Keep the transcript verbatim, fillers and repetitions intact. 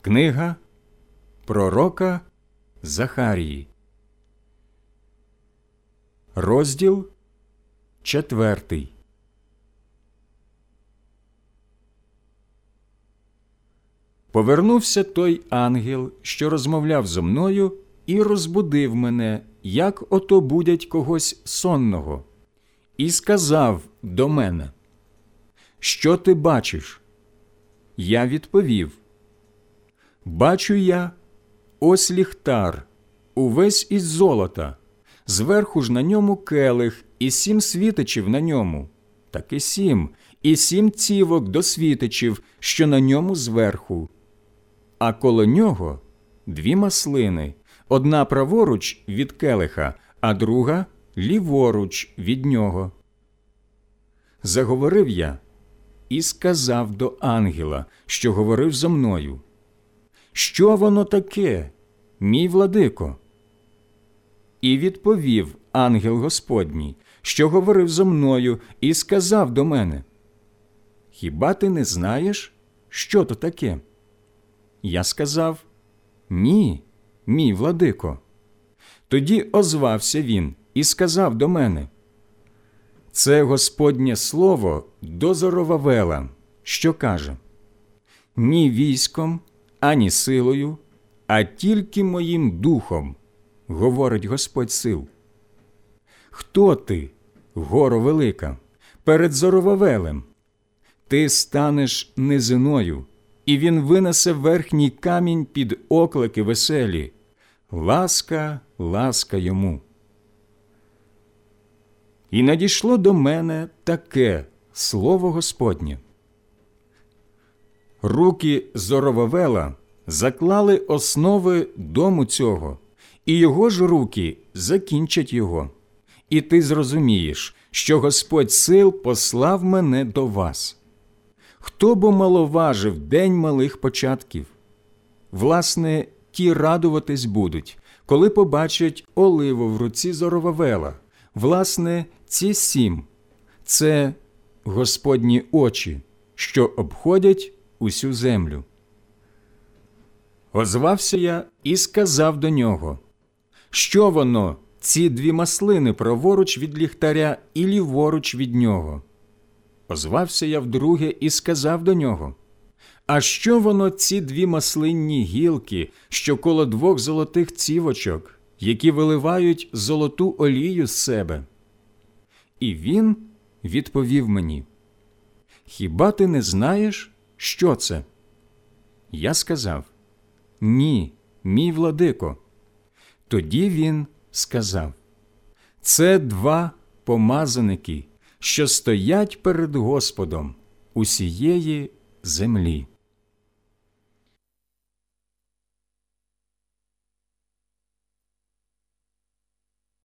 Книга пророка Захарії. Розділ четвертий. Повернувся той ангел, що розмовляв зо мною, і розбудив мене, як ото будять когось сонного, і сказав до мене: «Що ти бачиш?» Я відповів: «Бачу я, ось ліхтар, увесь із золота, зверху ж на ньому келих, і сім світичів на ньому, так і сім, і сім цівок до світичів, що на ньому зверху. А коло нього дві маслини, одна праворуч від келиха, а друга ліворуч від нього». Заговорив я і сказав до ангела, що говорив зо мною: «Що воно таке, мій владико?» І відповів ангел Господній, що говорив зо мною, і сказав до мене: «Хіба ти не знаєш, що то таке?» Я сказав: «Ні, мій владико». Тоді озвався він і сказав до мене: «Це Господнє слово до Зоровавела, що каже: ні військом, ані силою, а тільки моїм духом, говорить Господь сил. Хто ти, горо велика, перед Зоровавелем? Ти станеш низиною, і він винесе верхній камінь під оклики веселі. Ласка, ласка йому». І надійшло до мене таке слово Господнє: «Руки Зоровавела заклали основи дому цього, і його ж руки закінчать його. І ти зрозумієш, що Господь сил послав мене до вас. Хто бо маловажив день малих початків? Власне, ті радуватись будуть, коли побачать оливу в руці Зоровавела. Власне, ці сім – це Господні очі, що обходять усю землю». Озвався я і сказав до нього: «Що воно, ці дві маслини праворуч від ліхтаря і ліворуч від нього?» Озвався я вдруге і сказав до нього: «А що воно, ці дві маслинні гілки, що коло двох золотих цівочок, які виливають золоту олію з себе?» І він відповів мені: «Хіба ти не знаєш, що це?» Я сказав: «Ні, мій владико». Тоді він сказав: «Це два помазаники, що стоять перед Господом усієї землі».